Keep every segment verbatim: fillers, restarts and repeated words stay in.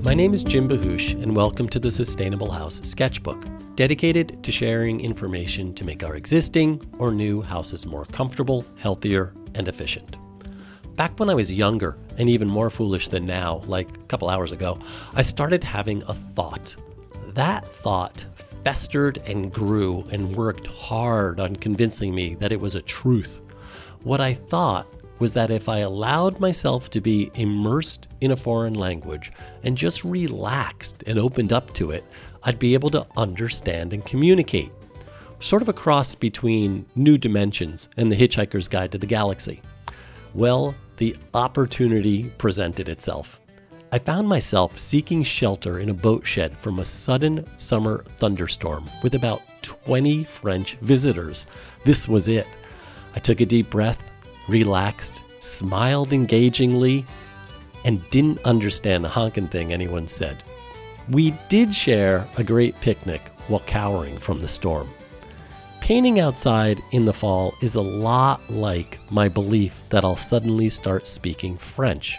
My name is Jim Bahush, and welcome to the Sustainable House Sketchbook, dedicated to sharing information to make our existing or new houses more comfortable, healthier, and efficient. Back when I was younger, and even more foolish than now, like a couple hours ago, I started having a thought. That thought festered and grew and worked hard on convincing me that it was a truth. What I thought was that if I allowed myself to be immersed in a foreign language and just relaxed and opened up to it, I'd be able to understand and communicate. Sort of a cross between New Dimensions and The Hitchhiker's Guide to the Galaxy. Well, the opportunity presented itself. I found myself seeking shelter in a boat shed from a sudden summer thunderstorm with about twenty French visitors. This was it. I took a deep breath, relaxed, smiled engagingly, and didn't understand a honkin' thing anyone said. We did share a great picnic while cowering from the storm. Painting outside in the fall is a lot like my belief that I'll suddenly start speaking French.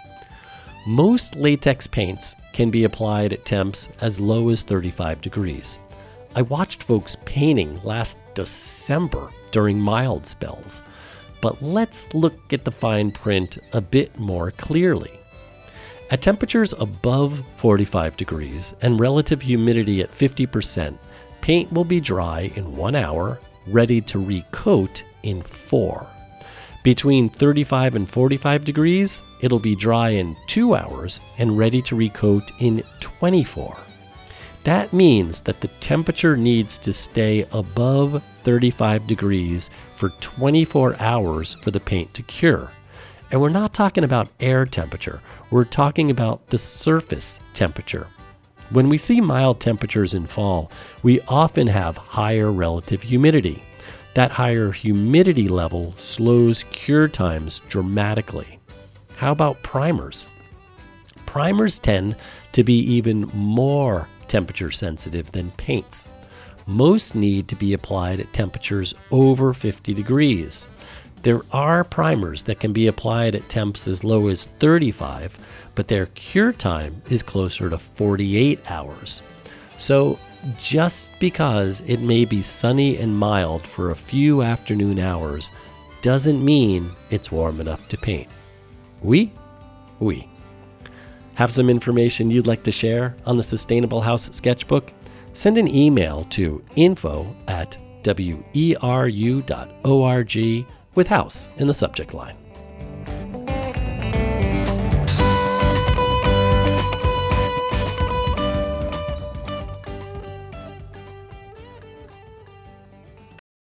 Most latex paints can be applied at temps as low as thirty-five degrees. I watched folks painting last December during mild spells. But let's look at the fine print a bit more clearly. At temperatures above forty-five degrees and relative humidity at fifty percent, paint will be dry in one hour, ready to recoat in four. Between thirty-five and forty-five degrees, it'll be dry in two hours and ready to recoat in twenty-four. That means that the temperature needs to stay above thirty-five degrees for twenty-four hours for the paint to cure. And we're not talking about air temperature. We're talking about the surface temperature. When we see mild temperatures in fall, we often have higher relative humidity. That higher humidity level slows cure times dramatically. How about primers? Primers tend to be even more temperature sensitive than paints. Most need to be applied at temperatures over fifty degrees. There are primers that can be applied at temps as low as thirty-five, but their cure time is closer to forty-eight hours. So just because it may be sunny and mild for a few afternoon hours doesn't mean it's warm enough to paint. Oui? Oui. Have some information you'd like to share on the Sustainable House Sketchbook? Send an email to info at weru dot org with house in the subject line.